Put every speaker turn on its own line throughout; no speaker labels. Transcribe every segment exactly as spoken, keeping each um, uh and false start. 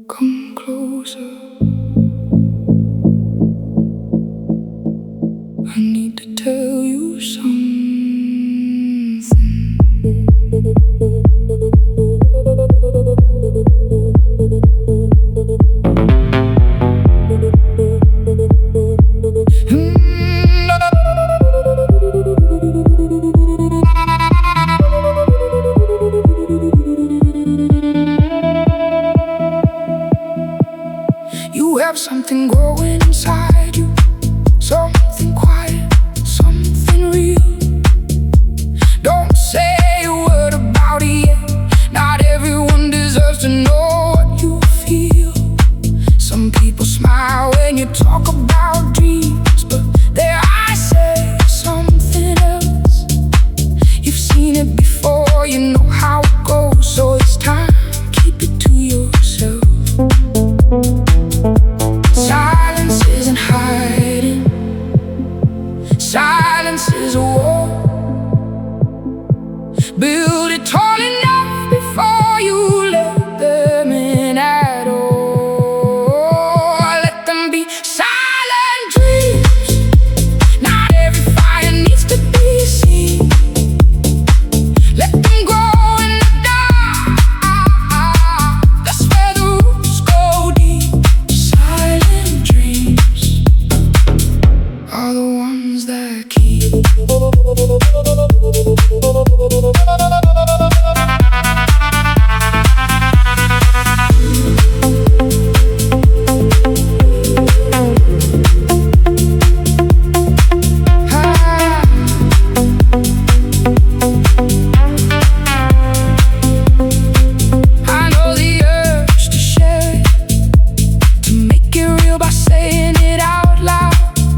Come closer. I need to tell you something. You have something growing inside you, something quiet, something real. Don't say a word about it yet. Not everyone deserves to know what you feel. Some people smile when you talk about dreams, but their eyes say something else. You've seen it before, you know how it goes, so it's time, keep it to yourself. Silence is a wall. Build it tall enough before you let them in at all. Let them be silent dreams. Not every fire needs to be seen. Let them grow in the dark. That's where the roots go deep. Silent dreams are the ones that keep. I know the urge to share it, to make it real by saying it out loud.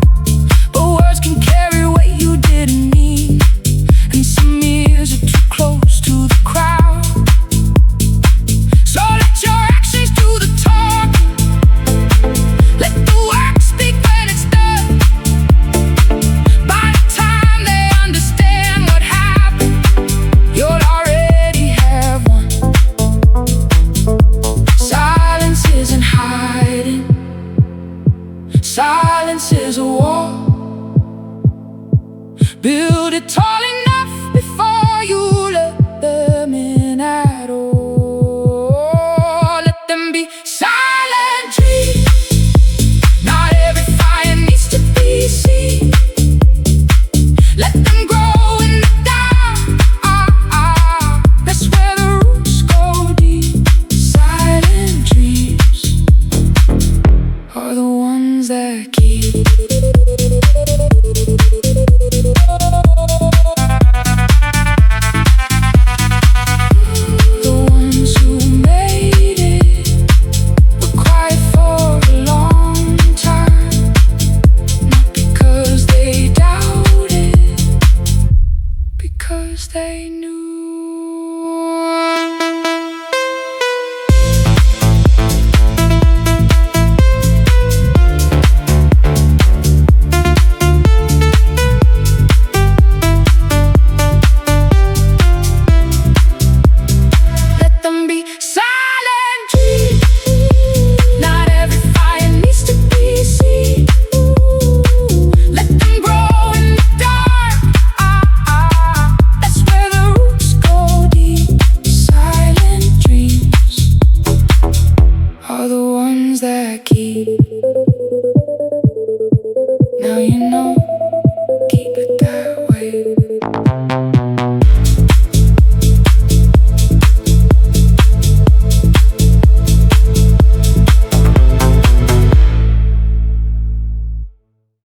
Silence is a wall. Build it tall enough before you let them in at all. Let them be silent trees. Not every fire needs to be seen. Let them grow in the dark. That's where the roots go deep. Silent dreams are the ones that keep. The ones who made it were quiet for a long time, not because they doubted, because they knew. That keep. Now you know, keep it that way.